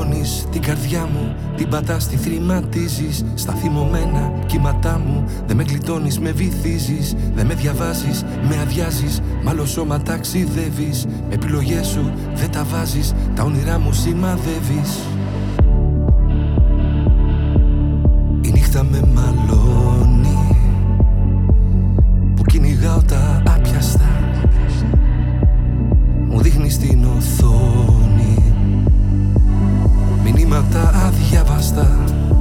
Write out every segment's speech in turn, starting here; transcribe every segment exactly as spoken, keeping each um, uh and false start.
πληρώνεις την καρδιά μου, την πατάς, τη θρηματίζεις. Στα θυμωμένα κύματά μου δεν με γλιτώνεις, με βυθίζεις. Δεν με διαβάζεις, με αδειάζεις, μ' άλλο σώμα ταξιδεύεις. Με επιλογές σου δεν τα βάζεις, τα όνειρά μου σημαδεύεις. Η νύχτα με μαλώνει, που κυνηγάω τα άπιαστα. Μου δείχνεις την οθόνη μηνύματα αδιαβαστά.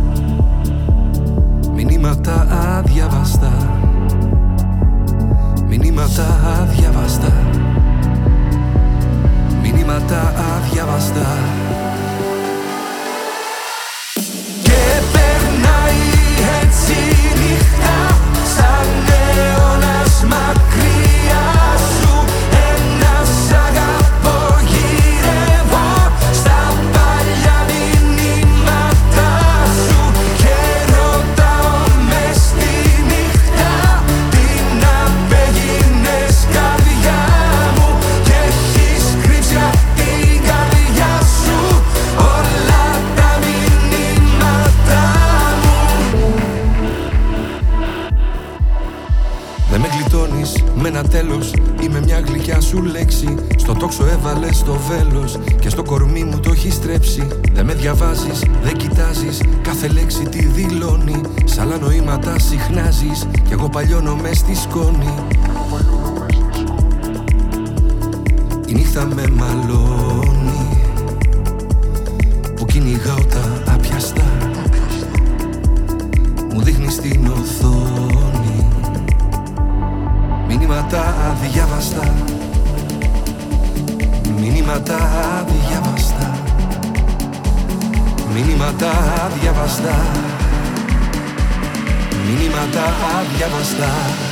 Μηνύματα αδιαβαστά. Μηνύματα αδιαβαστά. Μηνύματα αδιαβαστά. Και περνάει έτσι η νύχτα, σαν αιώνας μακριά σου. Ένας αγαπώ, γυρεύω στα παλιά μηνύματα σου. Και ρωτάω μες στη νύχτα, τι να πήγαινες καρδιά μου. Και έχεις κρύψει απ' την καρδιά σου όλα τα μηνύματα μου. Δεν με γλιτώνεις με ένα τέλος ή με μια γλυκιά σου λέξη. Στο τόξο έβαλες το βέλος και στο κορμί μου το έχεις στρέψει. Δεν με διαβάζεις, δεν κοιτάζεις, κάθε λέξη τη δηλώνει. Σ' άλλα νοήματα συχνάζεις κι εγώ παλιώνω μες στη σκόνη. Η νύχτα με μαλώνει, που κυνηγάω τα άπιαστα. Μου δείχνεις την οθόνη μηνύματα αδιάβαστα. Μηνύματα αδιάβαστα. Μηνύματα αδιάβαστα. Μηνύματα αδιάβαστα.